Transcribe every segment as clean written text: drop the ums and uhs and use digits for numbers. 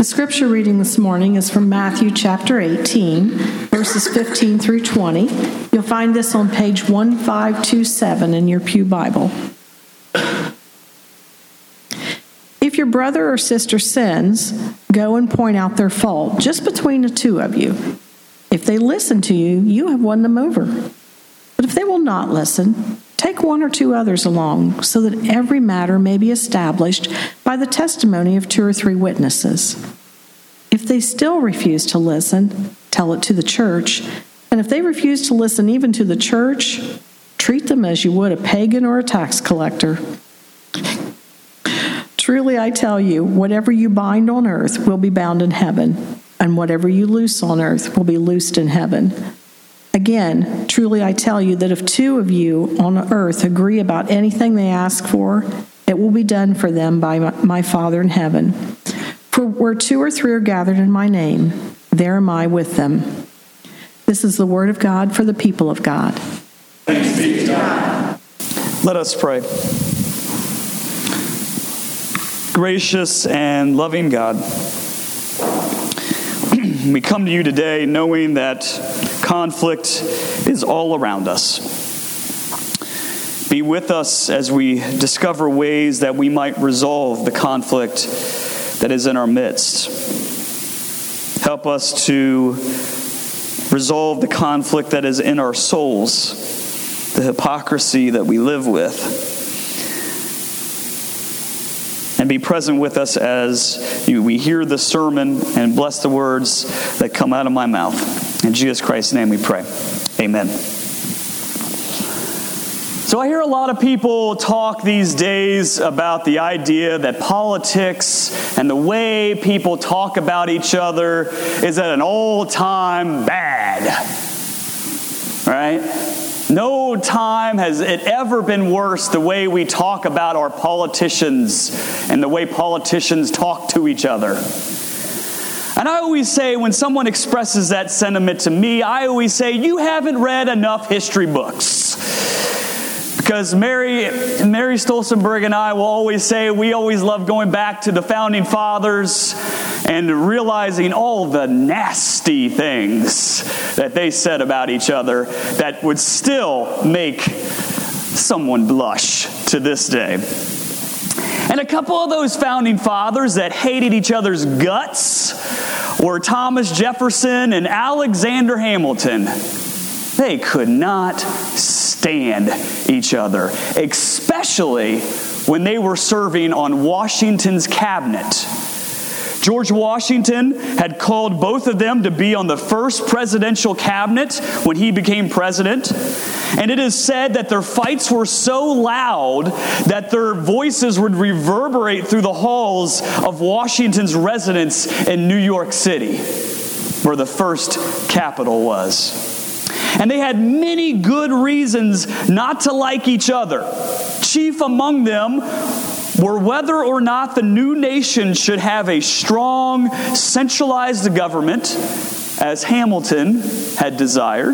The scripture reading this morning is from Matthew chapter 18, verses 15 through 20. You'll find this on page 1527 in your pew Bible. If your brother or sister sins, go and point out their fault just between the two of you. If they listen to you, you have won them over. But if they will not listen, take one or two others along, so that every matter may be established by the testimony of 2 or 3 witnesses. If they still refuse to listen, tell it to the church. And if they refuse to listen even to the church, treat them as you would a pagan or a tax collector. Truly I tell you, whatever you bind on earth will be bound in heaven, and whatever you loose on earth will be loosed in heaven. Again, truly I tell you that if 2 of you on earth agree about anything they ask for, it will be done for them by my Father in heaven. For where 2 or 3 are gathered in my name, there am I with them. This is the word of God for the people of God. Thanks be to God. Let us pray. Gracious and loving God, we come to you today knowing that conflict is all around us. Be with us as we discover ways that we might resolve the conflict that is in our midst. Els us to resolve the conflict that is in our souls, the hypocrisy that we live with. And be present with us as we hear the sermon and bless the words that come out of my mouth. In Jesus Christ's name we pray. Amen. So I hear a lot of people talk these days about the idea that politics and the way people talk about each other is at an all-time bad. Right? No time has it ever been worse the way we talk about our politicians and the way politicians talk to each other. And I always say, when someone expresses that sentiment to me, I always say, you haven't read enough history books. Because Mary Stolzenberg and I will always say we always love going back to the Founding Fathers and realizing all the nasty things that they said about each other that would still make someone blush to this day. And a couple of those Founding Fathers that hated each other's guts were Thomas Jefferson and Alexander Hamilton. They could not stand each other, especially when they were serving on Washington's cabinet. George Washington had called both of them to be on the first presidential cabinet when he became president. And it is said that their fights were so loud that their voices would reverberate through the halls of Washington's residence in New York City, where the first capital was. And they had many good reasons not to like each other. Chief among them were whether or not the new nation should have a strong, centralized government, as Hamilton had desired,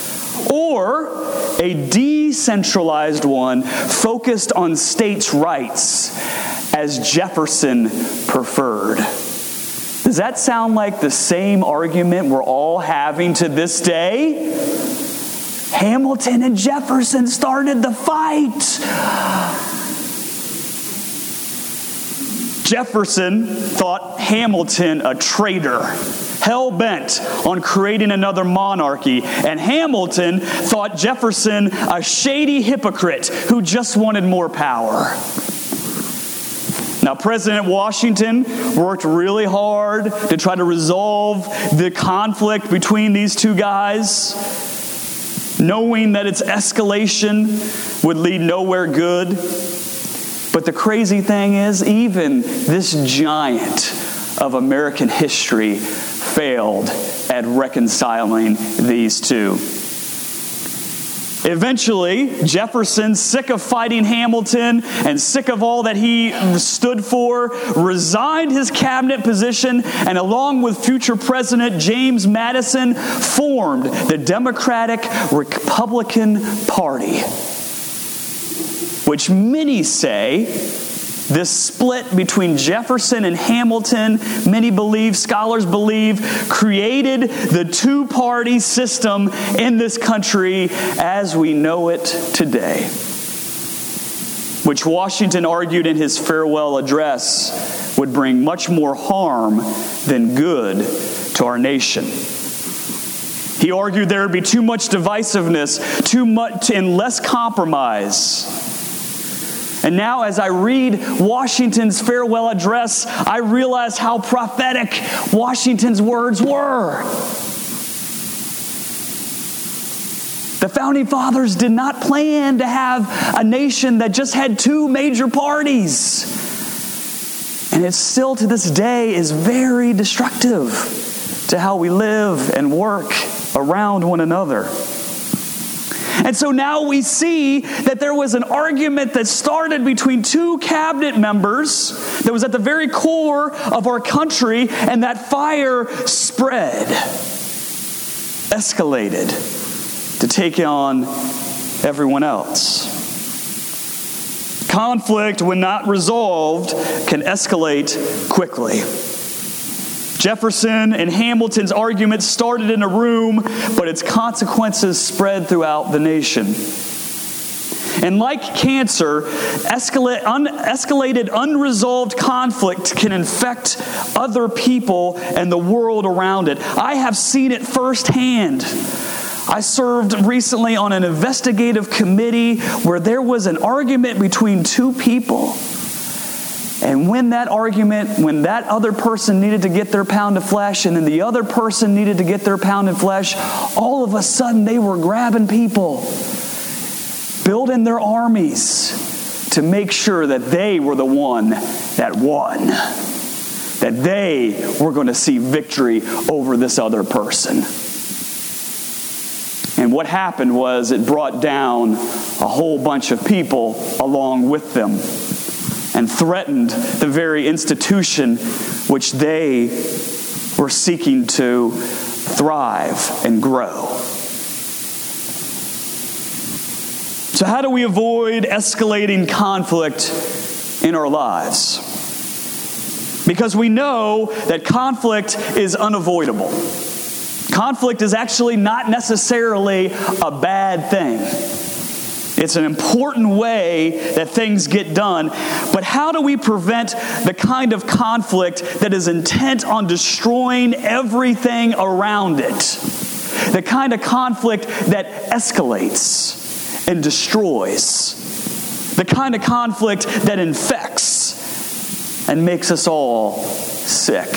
or a decentralized one focused on states' rights, as Jefferson preferred. Does that sound like the same argument we're all having to this day? Hamilton and Jefferson started the fight. Jefferson thought Hamilton a traitor, hell-bent on creating another monarchy, and Hamilton thought Jefferson a shady hypocrite who just wanted more power. Now, President Washington worked really hard to try to resolve the conflict between these two guys, knowing that its escalation would lead nowhere good. But the crazy thing is, even this giant of American history failed at reconciling these two. Eventually, Jefferson, sick of fighting Hamilton and sick of all that he stood for, resigned his cabinet position and, along with future President James Madison, formed the Democratic-Republican Party, which many say This split between Jefferson and Hamilton, many believe, scholars believe, created the two-party system in this country as we know it today, which Washington argued in his farewell address would bring much more harm than good to our nation. He argued there would be too much divisiveness, too much and less compromise. And now as I read Washington's farewell address, I realize how prophetic Washington's words were. The Founding Fathers did not plan to have a nation that just had two major parties. And it still to this day is very destructive to how we live and work around one another. And so now we see that there was an argument that started between two cabinet members that was at the very core of our country, and that fire spread, escalated to take on everyone else. Conflict, when not resolved, can escalate quickly. Jefferson and Hamilton's argument started in a room, but its consequences spread throughout the nation. And like cancer, escalated, unresolved conflict can infect other people and the world around it. I have seen it firsthand. I served recently on an investigative committee where there was an argument between two people. And when that other person needed to get their pound of flesh, and then the other person needed to get their pound of flesh, all of a sudden they were grabbing people, building their armies to make sure that they were the one that won, that they were going to see victory over this other person. And what happened was it brought down a whole bunch of people along with them, and threatened the very institution which they were seeking to thrive and grow. So how do we avoid escalating conflict in our lives? Because we know that conflict is unavoidable. Conflict is actually not necessarily a bad thing. It's an important way that things get done. But how do we prevent the kind of conflict that is intent on destroying everything around it? The kind of conflict that escalates and destroys. The kind of conflict that infects and makes us all sick.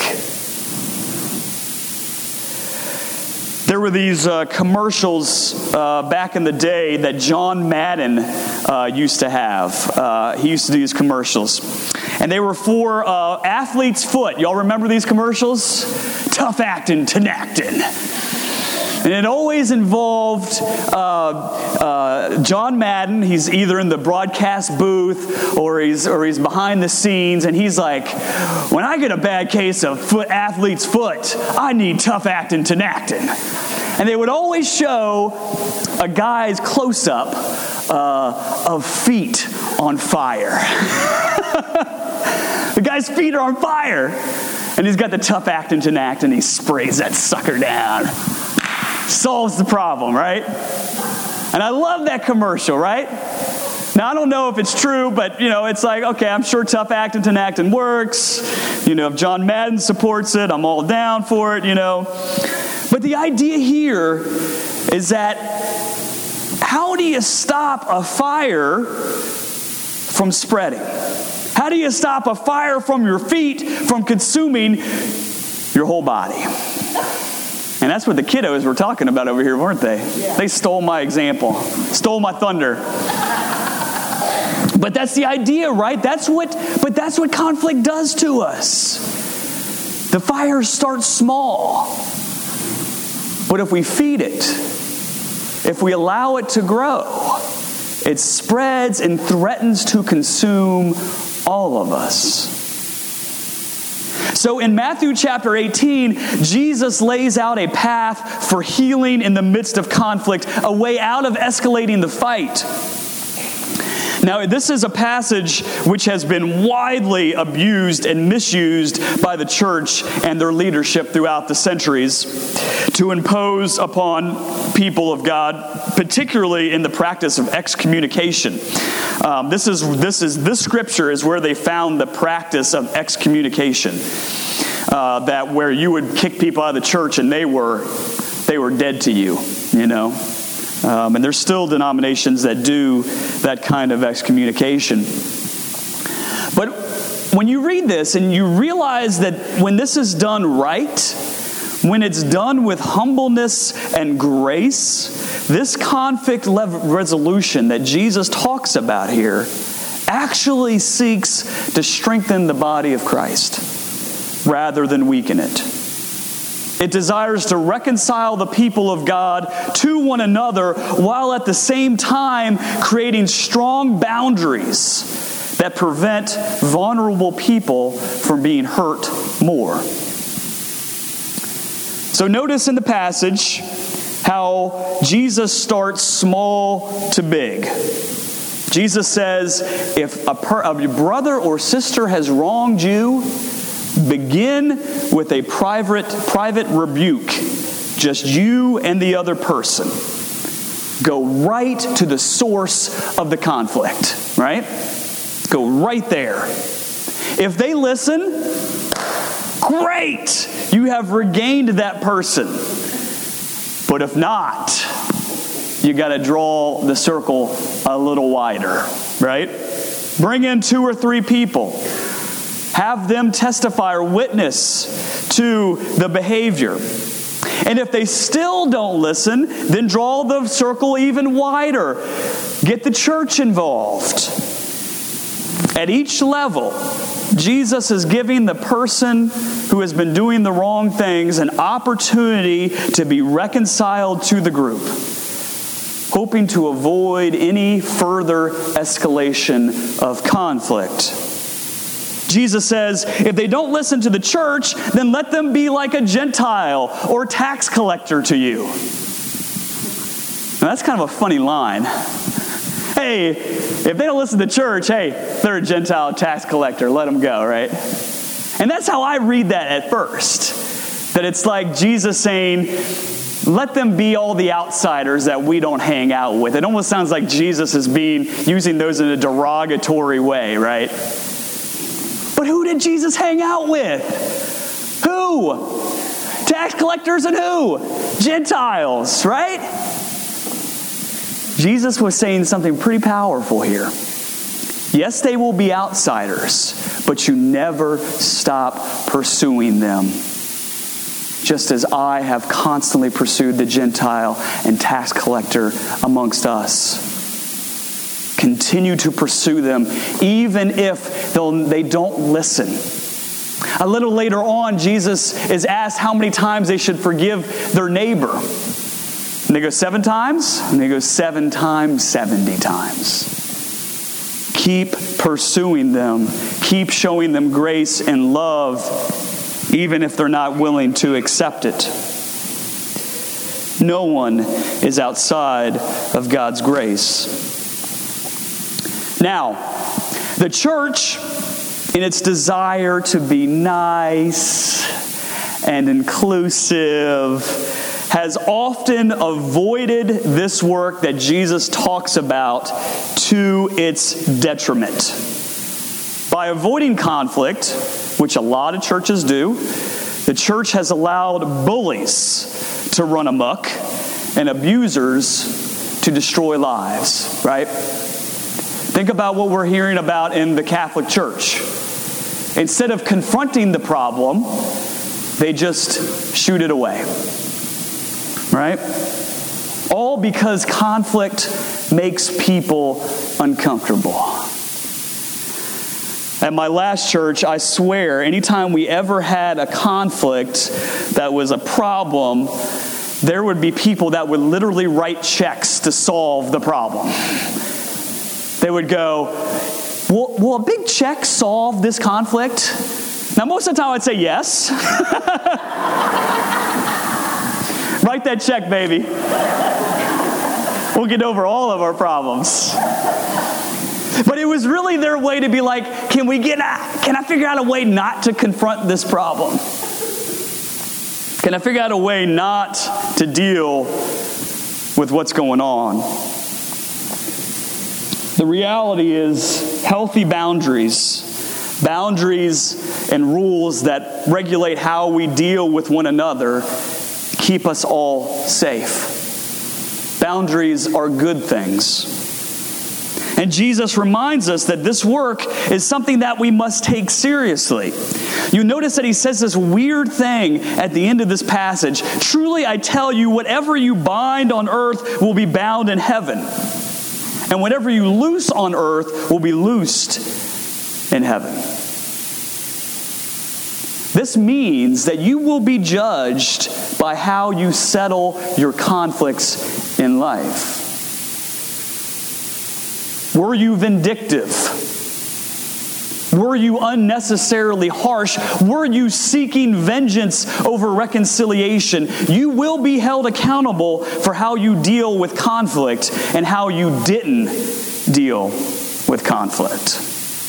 There were these commercials back in the day that John Madden used to have. He used to do these commercials. And they were for Athlete's Foot. Y'all remember these commercials? Tough actin' to Nactin. And it always involved John Madden. He's either in the broadcast booth or he's behind the scenes, and he's like, when I get a bad case of athlete's foot, I need tough actin' to Nactin. And they would always show a guy's close-up of feet on fire. The guy's feet are on fire. And he's got the tough actin' to Nactin, and he sprays that sucker down. Solves the problem, right? And I love that commercial, right? Now, I don't know if it's true, but, it's like, okay, I'm sure tough actin' to Nactin works. If John Madden supports it, I'm all down for it, But the idea here is that how do you stop a fire from spreading? How do you stop a fire from your feet from consuming your whole body? And that's what the kiddos were talking about over here, weren't they? Yeah. They stole my example, stole my thunder. But that's the idea, right? That's what conflict does to us. The fire starts small. But if we feed it, if we allow it to grow, it spreads and threatens to consume all of us. So in Matthew chapter 18, Jesus lays out a path for healing in the midst of conflict, a way out of escalating the fight. Now, this is a passage which has been widely abused and misused by the church and their leadership throughout the centuries to impose upon people of God, particularly in the practice of excommunication. This scripture is where they found the practice of excommunication, that where you would kick people out of the church and they were dead to you, you know. And there's still denominations that do that kind of excommunication. But when you read this and you realize that when this is done right, when it's done with humbleness and grace, this conflict resolution that Jesus talks about here actually seeks to strengthen the body of Christ rather than weaken it. It desires to reconcile the people of God to one another while at the same time creating strong boundaries that prevent vulnerable people from being hurt more. So notice in the passage how Jesus starts small to big. Jesus says, if a brother or sister has wronged you, begin with a private rebuke, just you and the other person. Go right to the source of the conflict, right? Go right there. If they listen, great! You have regained that person. But if not, you got to draw the circle a little wider, right? Bring in 2 or 3 people. Have them testify or witness to the behavior. And if they still don't listen, then draw the circle even wider. Get the church involved. At each level, Jesus is giving the person who has been doing the wrong things an opportunity to be reconciled to the group, hoping to avoid any further escalation of conflict. Jesus says, if they don't listen to the church, then let them be like a Gentile or tax collector to you. Now, that's kind of a funny line. Hey, if they don't listen to the church, hey, they're a Gentile tax collector. Let them go, right? And that's how I read that at first. That it's like Jesus saying, let them be all the outsiders that we don't hang out with. It almost sounds like Jesus is using those in a derogatory way, right? But who did Jesus hang out with? Who? Tax collectors and who? Gentiles, right? Jesus was saying something pretty powerful here. Yes, they will be outsiders, but you never stop pursuing them. Just as I have constantly pursued the Gentile and tax collector amongst us. Continue to pursue them, even if they don't listen. A little later on, Jesus is asked how many times they should forgive their neighbor. And they go 7 times, and they go 7 times, 70 times. Keep pursuing them. Keep showing them grace and love, even if they're not willing to accept it. No one is outside of God's grace. Now, the church, in its desire to be nice and inclusive, has often avoided this work that Jesus talks about to its detriment. By avoiding conflict, which a lot of churches do, the church has allowed bullies to run amok and abusers to destroy lives, right? Think about what we're hearing about in the Catholic Church. Instead of confronting the problem, they just shoot it away. Right? All because conflict makes people uncomfortable. At my last church, I swear, anytime we ever had a conflict that was a problem, there would be people that would literally write checks to solve the problem. They would go, will a big check solve this conflict? Now, most of the time I'd say yes. Write that check, baby. We'll get over all of our problems. But it was really their way to be like, can I figure out a way not to confront this problem? Can I figure out a way not to deal with what's going on? The reality is healthy boundaries and rules that regulate how we deal with one another keep us all safe. Boundaries are good things. And Jesus reminds us that this work is something that we must take seriously. You notice that he says this weird thing at the end of this passage. Truly, I tell you, whatever you bind on earth will be bound in heaven. And whatever you loose on earth will be loosed in heaven. This means that you will be judged by how you settle your conflicts in life. Were you vindictive? Were you unnecessarily harsh? Were you seeking vengeance over reconciliation? You will be held accountable for how you deal with conflict and how you didn't deal with conflict.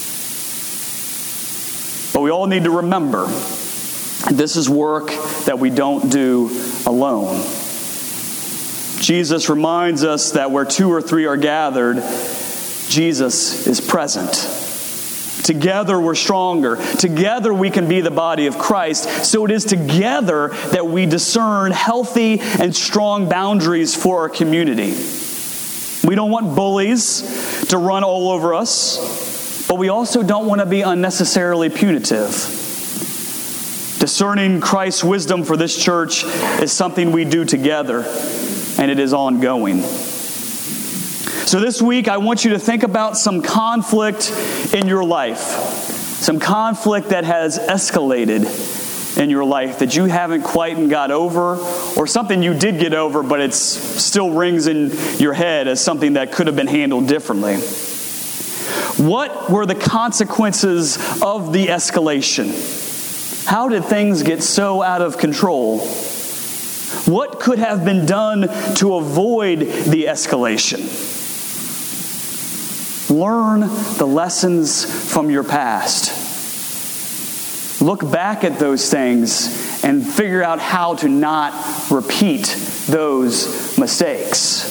But we all need to remember, this is work that we don't do alone. Jesus reminds us that where 2 or 3 are gathered, Jesus is present. Together we're stronger. Together we can be the body of Christ. So it is together that we discern healthy and strong boundaries for our community. We don't want bullies to run all over us, but we also don't want to be unnecessarily punitive. Discerning Christ's wisdom for this church is something we do together, and it is ongoing. So this week, I want you to think about some conflict in your life. Some conflict that has escalated in your life that you haven't quite got over, or something you did get over, but it still rings in your head as something that could have been handled differently. What were the consequences of the escalation? How did things get so out of control? What could have been done to avoid the escalation? Learn the lessons from your past. Look back at those things and figure out how to not repeat those mistakes.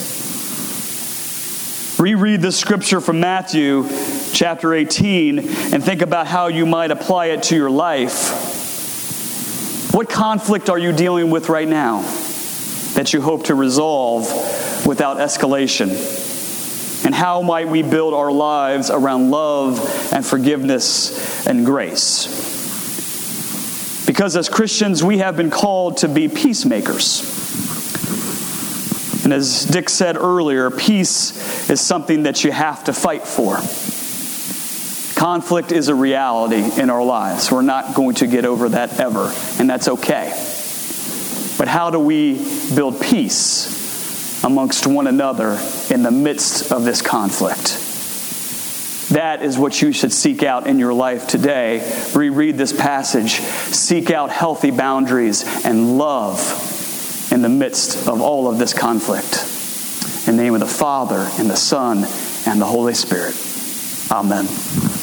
Reread the scripture from Matthew chapter 18 and think about how you might apply it to your life. What conflict are you dealing with right now that you hope to resolve without escalation? And how might we build our lives around love and forgiveness and grace? Because as Christians, we have been called to be peacemakers. And as Dick said earlier, peace is something that you have to fight for. Conflict is a reality in our lives. We're not going to get over that ever, and that's okay. But how do we build peace amongst one another in the midst of this conflict? That is what you should seek out in your life today. Reread this passage. Seek out healthy boundaries and love in the midst of all of this conflict. In the name of the Father, and the Son, and the Holy Spirit. Amen.